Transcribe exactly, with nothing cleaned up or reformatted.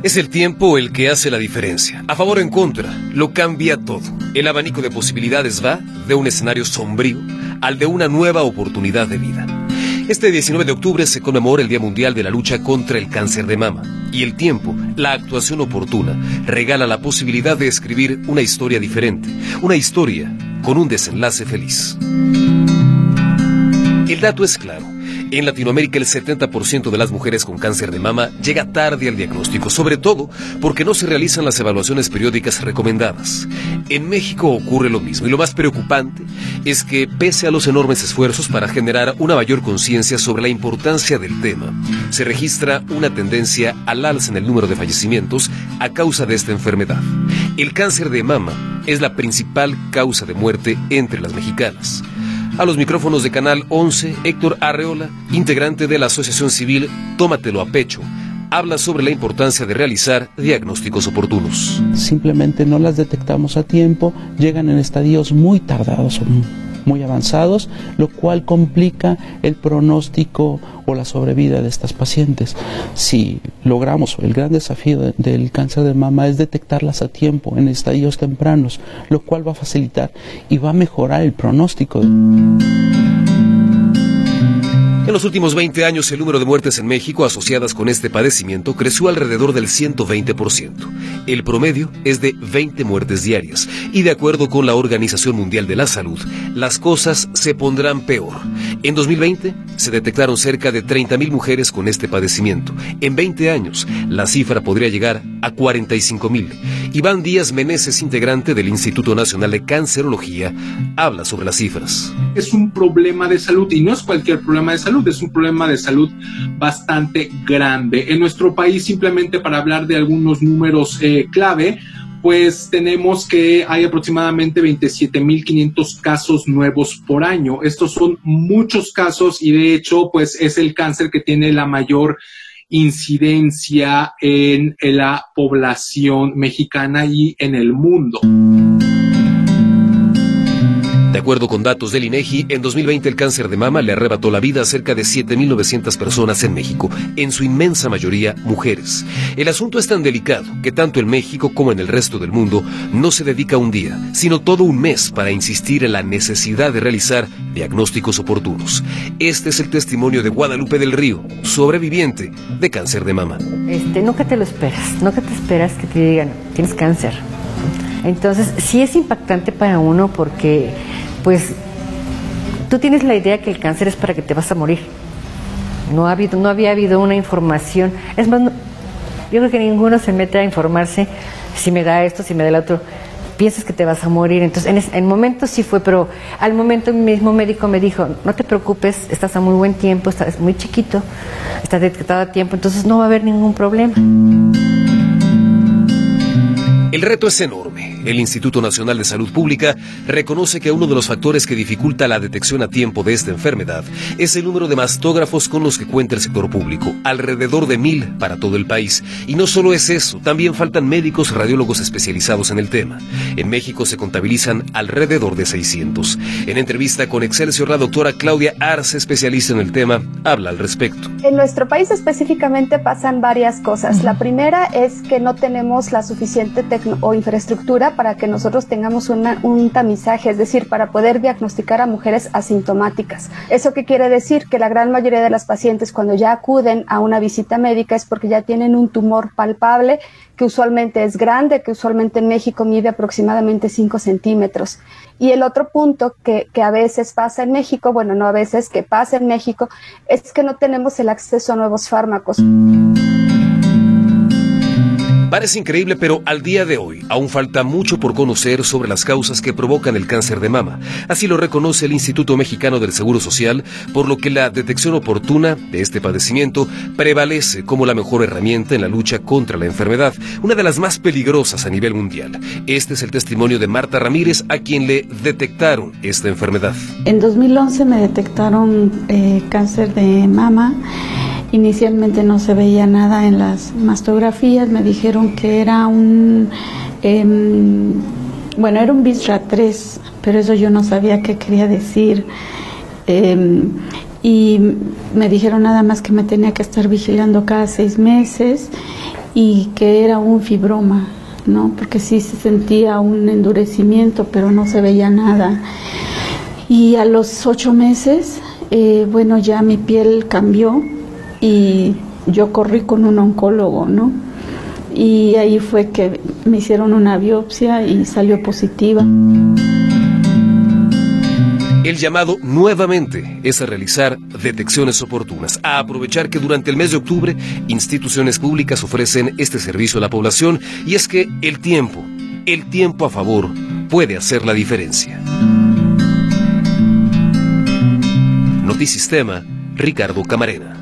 Es el tiempo el que hace la diferencia. A favor o en contra, lo cambia todo. El abanico de posibilidades va de un escenario sombrío al de una nueva oportunidad de vida. Este diecinueve de octubre se conmemora el Día Mundial de la Lucha contra el Cáncer de Mama. Y el tiempo, la actuación oportuna, regala la posibilidad de escribir una historia diferente. Una historia con un desenlace feliz. El dato es claro. En Latinoamérica el setenta por ciento de las mujeres con cáncer de mama llega tarde al diagnóstico, sobre todo porque no se realizan las evaluaciones periódicas recomendadas. En México ocurre lo mismo y lo más preocupante es que pese a los enormes esfuerzos para generar una mayor conciencia sobre la importancia del tema, se registra una tendencia al alza en el número de fallecimientos a causa de esta enfermedad. El cáncer de mama es la principal causa de muerte entre las mexicanas. A los micrófonos de Canal once, Héctor Arreola, integrante de la Asociación Civil Tómatelo a Pecho, habla sobre la importancia de realizar diagnósticos oportunos. Simplemente no las detectamos a tiempo, llegan en estadios muy tardados o muy avanzados, lo cual complica el pronóstico o la sobrevida de estas pacientes. Si logramos, el gran desafío de, del cáncer de mama es detectarlas a tiempo, en estadios tempranos, lo cual va a facilitar y va a mejorar el pronóstico. En los últimos veinte años, el número de muertes en México asociadas con este padecimiento creció alrededor del ciento veinte por ciento. El promedio es de veinte muertes diarias. Y de acuerdo con la Organización Mundial de la Salud, las cosas se pondrán peor. En dos mil veinte se detectaron cerca de treinta mil mujeres con este padecimiento. En veinte años, la cifra podría llegar a cuarenta y cinco mil. Iván Díaz Meneses, integrante del Instituto Nacional de Cancerología, habla sobre las cifras. Es un problema de salud y no es cualquier problema de salud, es un problema de salud bastante grande. En nuestro país, simplemente para hablar de algunos números eh, clave, pues tenemos que hay aproximadamente veintisiete mil quinientos casos nuevos por año. Estos son muchos casos y de hecho pues es el cáncer que tiene la mayor incidencia en, en la población mexicana y en el mundo. De acuerdo con datos del INEGI, en dos mil veinte el cáncer de mama le arrebató la vida a cerca de siete mil novecientas personas en México, en su inmensa mayoría mujeres. El asunto es tan delicado que tanto en México como en el resto del mundo no se dedica un día, sino todo un mes para insistir en la necesidad de realizar diagnósticos oportunos. Este es el testimonio de Guadalupe del Río, sobreviviente de cáncer de mama. Este, nunca te lo esperas, nunca te esperas que te digan, tienes cáncer. Entonces, sí es impactante para uno porque, pues, tú tienes la idea que el cáncer es para que te vas a morir. No ha habido, no había habido una información. Es más, no, yo creo que ninguno se mete a informarse si me da esto, si me da el otro. Piensas que te vas a morir. Entonces, en, ese, en momentos sí fue, pero al momento mi mismo médico me dijo, no te preocupes, estás a muy buen tiempo, estás muy chiquito, estás detectado a tiempo, entonces no va a haber ningún problema. El reto es enorme. El Instituto Nacional de Salud Pública reconoce que uno de los factores que dificulta la detección a tiempo de esta enfermedad es el número de mastógrafos con los que cuenta el sector público, alrededor de mil para todo el país. Y no solo es eso, también faltan médicos radiólogos especializados en el tema. En México se contabilizan alrededor de seiscientos. En entrevista con Excelsior, la doctora Claudia Arce, especialista en el tema, habla al respecto. En nuestro país específicamente pasan varias cosas. La primera es que no tenemos la suficiente tecnología o infraestructura para que nosotros tengamos una, un tamizaje, es decir, para poder diagnosticar a mujeres asintomáticas. ¿Eso qué quiere decir? Que la gran mayoría de las pacientes cuando ya acuden a una visita médica es porque ya tienen un tumor palpable que usualmente es grande, que usualmente en México mide aproximadamente cinco centímetros. Y el otro punto que, que a veces pasa en México, bueno, no a veces, que pasa en México, es que no tenemos el acceso a nuevos fármacos. Parece increíble, pero al día de hoy aún falta mucho por conocer sobre las causas que provocan el cáncer de mama. Así lo reconoce el Instituto Mexicano del Seguro Social, por lo que la detección oportuna de este padecimiento prevalece como la mejor herramienta en la lucha contra la enfermedad, una de las más peligrosas a nivel mundial. Este es el testimonio de Marta Ramírez, a quien le detectaron esta enfermedad. En dos mil once me detectaron eh, cáncer de mama. Inicialmente no se veía nada en las mastografías, me dijeron que era un, eh, bueno, era un B I S R A tres, pero eso yo no sabía qué quería decir. Eh, y me dijeron nada más que me tenía que estar vigilando cada seis meses y que era un fibroma, ¿no? Porque sí se sentía un endurecimiento, pero no se veía nada. Y a los ocho meses, eh, bueno, ya mi piel cambió y yo corrí con un oncólogo, ¿no? Y ahí fue que me hicieron una biopsia y salió positiva. El llamado nuevamente es a realizar detecciones oportunas, a aprovechar que durante el mes de octubre instituciones públicas ofrecen este servicio a la población, y es que el tiempo, el tiempo a favor puede hacer la diferencia. Notisistema, Ricardo Camarena.